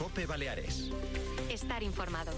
COPE Baleares. Estar informado.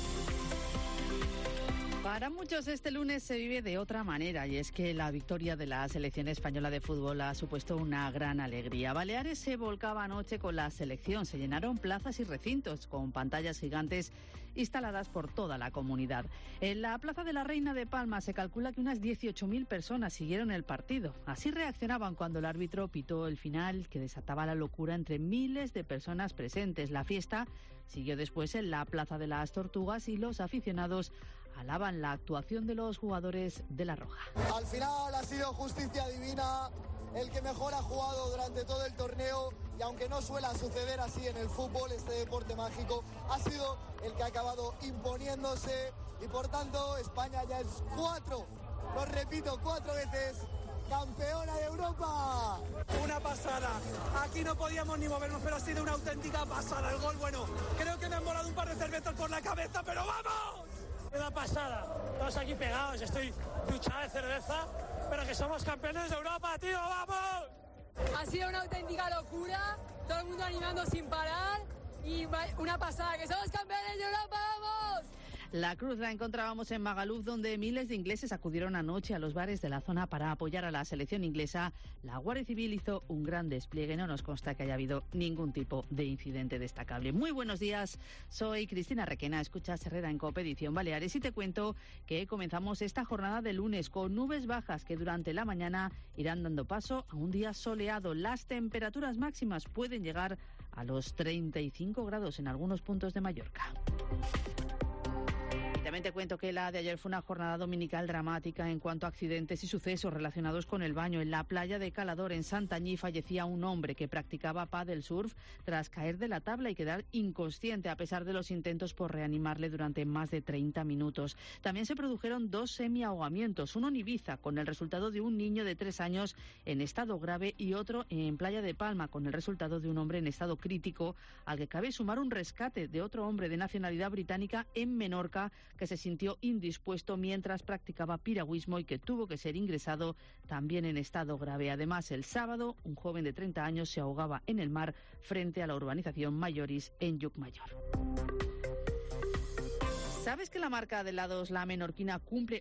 Para muchos este lunes se vive de otra manera y es que la victoria de la selección española de fútbol ha supuesto una gran alegría. Baleares se volcaba anoche con la selección, se llenaron plazas y recintos con pantallas gigantes instaladas por toda la comunidad. En la Plaza de la Reina de Palma se calcula que unas 18.000 personas siguieron el partido. Así reaccionaban cuando el árbitro pitó el final que desataba la locura entre miles de personas presentes. La fiesta siguió después en la Plaza de las Tortugas y los aficionados alaban la actuación de los jugadores de la Roja. Al final ha sido justicia divina, el que mejor ha jugado durante todo el torneo, y aunque no suele suceder así en el fútbol, este deporte mágico, ha sido el que ha acabado imponiéndose y por tanto España ya es cuatro veces campeona de Europa. Una pasada, aquí no podíamos ni movernos, pero ha sido una auténtica pasada el gol. Bueno, creo que me han volado un par de cervezas por la cabeza, pero ¡vamos! Una pasada, todos aquí pegados, estoy duchado de cerveza, pero que somos campeones de Europa, tío, ¡vamos! Ha sido una auténtica locura, todo el mundo animando sin parar y una pasada, que somos campeones de Europa, ¡vamos! La cruz la encontrábamos en Magaluf, donde miles de ingleses acudieron anoche a los bares de la zona para apoyar a la selección inglesa. La Guardia Civil hizo un gran despliegue, no nos consta que haya habido ningún tipo de incidente destacable. Muy buenos días, soy Cristina Requena, escuchas Herrera en COPE Edición Baleares y te cuento que comenzamos esta jornada de lunes con nubes bajas que durante la mañana irán dando paso a un día soleado. Las temperaturas máximas pueden llegar a los 35 grados en algunos puntos de Mallorca. También te cuento que la de ayer fue una jornada dominical dramática en cuanto a accidentes y sucesos relacionados con el baño. En la playa de Calador, en Santanyí, fallecía un hombre que practicaba paddle surf tras caer de la tabla y quedar inconsciente a pesar de los intentos por reanimarle durante más de 30 minutos. También se produjeron 2 semiahogamientos, uno en Ibiza con el resultado de un niño de 3 años en estado grave y otro en Playa de Palma con el resultado de un hombre en estado crítico, al que cabe sumar un rescate de otro hombre de nacionalidad británica en Menorca que se sintió indispuesto mientras practicaba piragüismo y que tuvo que ser ingresado también en estado grave. Además, el sábado, un joven de 30 años se ahogaba en el mar frente a la urbanización Mayoris en Llucmajor. ¿Sabes que la marca de helados La Menorquina cumple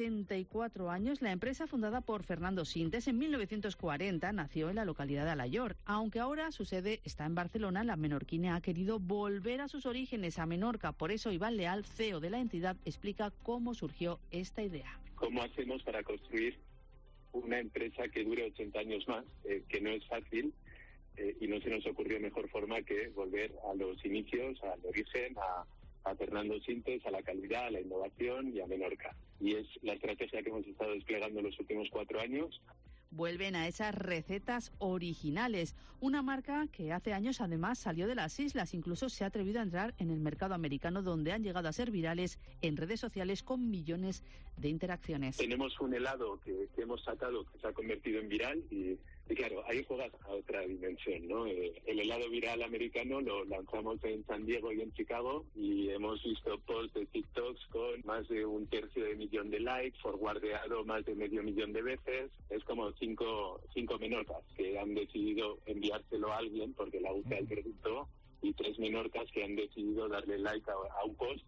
84 años? La empresa, fundada por Fernando Sintes en 1940, nació en la localidad de Alaior. Aunque ahora su sede está en Barcelona, La Menorquina ha querido volver a sus orígenes, a Menorca. Por eso Iván Leal, CEO de la entidad, explica cómo surgió esta idea. ¿Cómo hacemos para construir una empresa que dure 80 años más? Que no es fácil. Y no se nos ocurrió mejor forma que volver a los inicios, al origen, a Fernando Sintes, a la calidad, a la innovación y a Menorca. Y es la estrategia que hemos estado desplegando en los últimos 4 años. Vuelven a esas recetas originales. Una marca que hace años además salió de las islas, incluso se ha atrevido a entrar en el mercado americano, donde han llegado a ser virales en redes sociales con millones de interacciones. Tenemos un helado que hemos sacado que se ha convertido en viral y claro, ahí juegas a otra dimensión, ¿no? El helado viral americano lo lanzamos en San Diego y en Chicago y hemos visto posts de TikToks con más de 1/3 de likes, forwardeado más de 500.000 de veces. Es como cinco menorcas que han decidido enviárselo a alguien porque le gusta el producto y 3 menorcas que han decidido darle like a un post.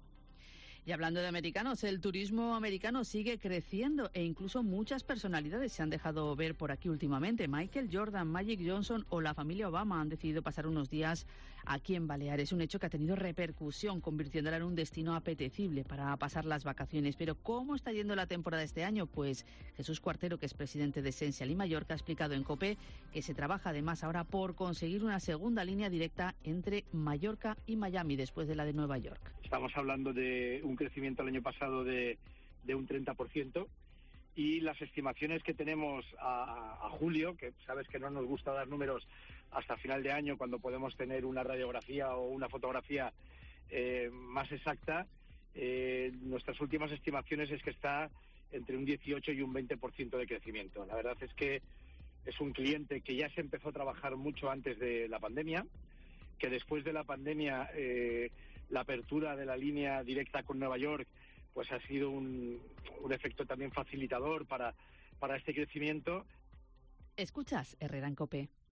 Y hablando de americanos, el turismo americano sigue creciendo e incluso muchas personalidades se han dejado ver por aquí últimamente. Michael Jordan, Magic Johnson o la familia Obama han decidido pasar unos días aquí en Baleares. Un hecho que ha tenido repercusión, convirtiéndola en un destino apetecible para pasar las vacaciones. Pero ¿cómo está yendo la temporada este año? Pues Jesús Cuartero, que es presidente de Essential y Mallorca, ha explicado en COPE que se trabaja además ahora por conseguir una segunda línea directa entre Mallorca y Miami después de la de Nueva York. Estamos hablando de un crecimiento el año pasado de un 30% y las estimaciones que tenemos a julio, que sabes que no nos gusta dar números hasta final de año cuando podemos tener una radiografía o una fotografía más exacta, nuestras últimas estimaciones es que está entre un 18 y un 20% de crecimiento. La verdad es que es un cliente que ya se empezó a trabajar mucho antes de la pandemia, que después de la pandemia la apertura de la línea directa con Nueva York pues ha sido un efecto también facilitador para este crecimiento. Escuchas Herrera en COPE.